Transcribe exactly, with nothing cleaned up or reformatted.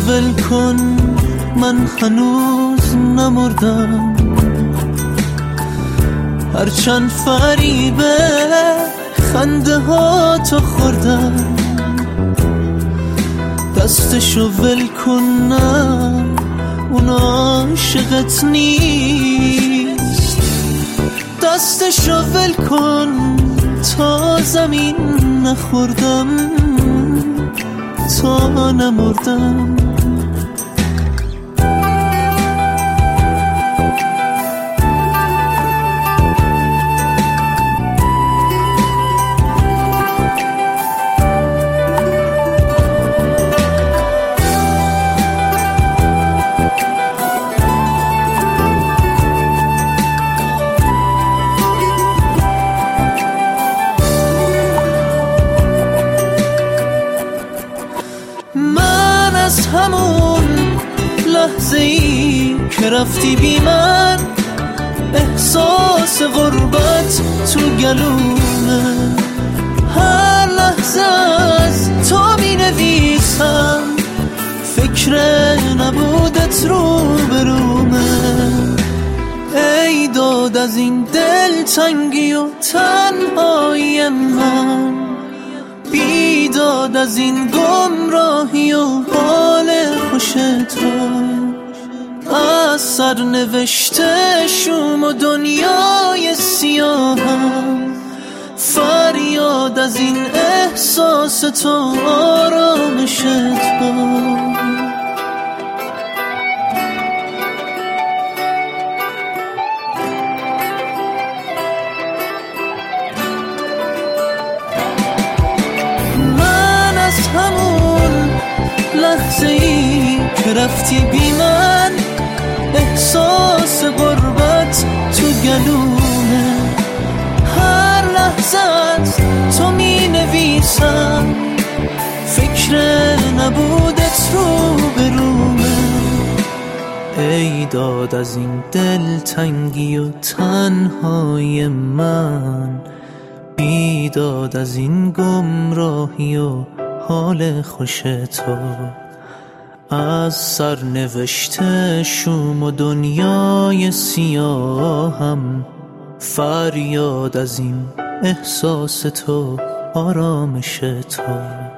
ول کن، من هنوز نمردم. هرچند فریبه خنده ها تو خوردم. دستشو ول کن، نه اون عاشقت نیست. دستشو ول کن تا زمین نخوردم، تا نمردم. از همون لحظه ای که رفتی بی من، احساس غربت تو گلومه. هر لحظه از تو می نویسم، فکر نبودت رو برومه. ای داد از این دل تنگی و تنهایی من، بیداد از این گمراهی و حال خوش تو. از سر نوشته شوم و دنیای سیاهم، فریاد از این احساس تو، آرامش تو. همون لحظه ای که رفتی بی من، احساس غربت تو گلومه. هر لحظه از تو می نویسم، فکر نبودت رو برومه. ای داد از این دل تنگی و تنهایی من، بیداد از این گمراهی و حال خوش تو. از سر نوشته شوم و دنیای سیاهم، فریاد از این احساس تو، آرامش تو.